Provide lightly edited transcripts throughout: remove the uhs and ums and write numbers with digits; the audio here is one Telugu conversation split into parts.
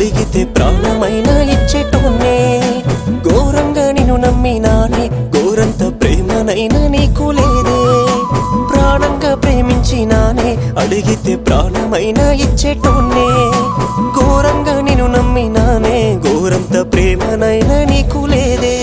అడిగితే ప్రాణమైనా ఇచ్చేటోనే ఘోరంగా నిన్ను నమ్మినానే ఘోరంత ప్రేమనైనా నీకు లేదే ప్రాణంగా ప్రేమించినానే అడిగితే ప్రాణమైనా ఇచ్చేటోనే ఘోరంగా నిన్ను నమ్మినానే ఘోరంత ప్రేమనైనా నీకు లేదే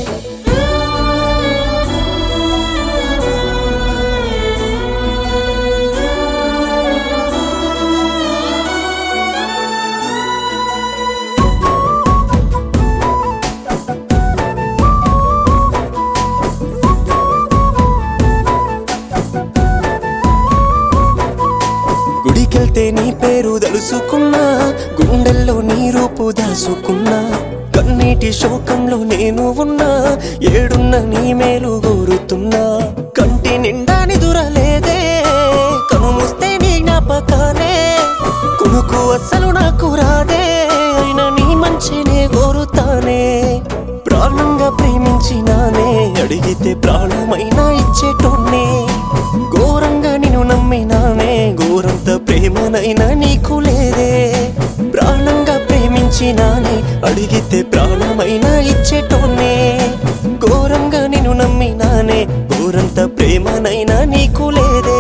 గుడికెళ్తే నీ పేరు దలుసుకున్నా గుండెల్లో నీ రూపు దాసుకున్నా కన్నీటి శోకంలో నేను ఉన్నా ఏడున్న నీ మేలు కోరుతున్నా కంటి నిండా నిదురలేదే కనుమూస్తే నీ జ్ఞాపకాలే కొనుకు అస్సలు నాకు రాదే అయినా నీ మంచినే కోరుతానే ప్రాణంగా ప్రేమించినానే అడిగితే ప్రాణమైనా ఇచ్చేటోనే ఘోరంగా నిన్ను నమ్మినానే ఘోరంత ప్రేమనైనా నీకు లేదే ప్రాణంగా ప్రేమించినానే అడిగితే ప్రాణమైనా ఇచ్చేటోనే ఘోరంగా నిన్ను నమ్మినానే ఘోరంత ప్రేమనైనా నీకు లేదే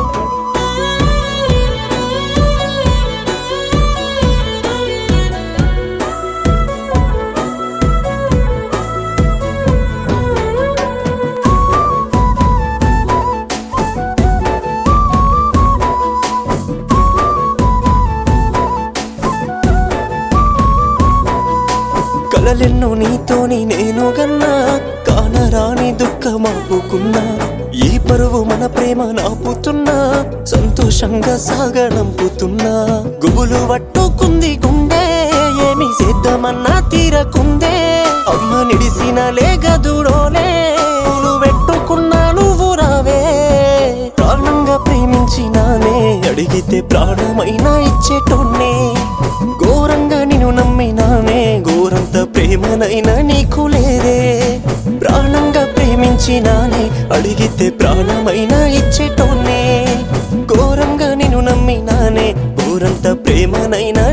కలలెన్నో నీతోని నేను గన్నా కానరాని దుఃఖమాపుకున్నా ఈ పరువు మన ప్రేమ నాపుతున్నా సంతోషంగా సాగనంపుతున్నా గుబులు పట్టుకుంది గుండె ఏమి చేద్దామన్నా తీరకుందే అమ్మ నిడిసిన లేగదుడోలే పూలు పెట్టుకున్నా నువ్వు రావే ప్రాణంగా ప్రేమించినానే అడిగితే ప్రాణమైనా ఇచ్చేటోనే ఘోరంగా నిన్ను నమ్మినానే ఘోరంత ప్రేమనైనా నీకు లేదే ప్రాణంగా ప్రేమించినానే అడిగితే ప్రాణమైనా ఇచ్చేటోనే ఘోరంగా నిన్ను నమ్మినానే ఘోరంత ప్రేమనైనా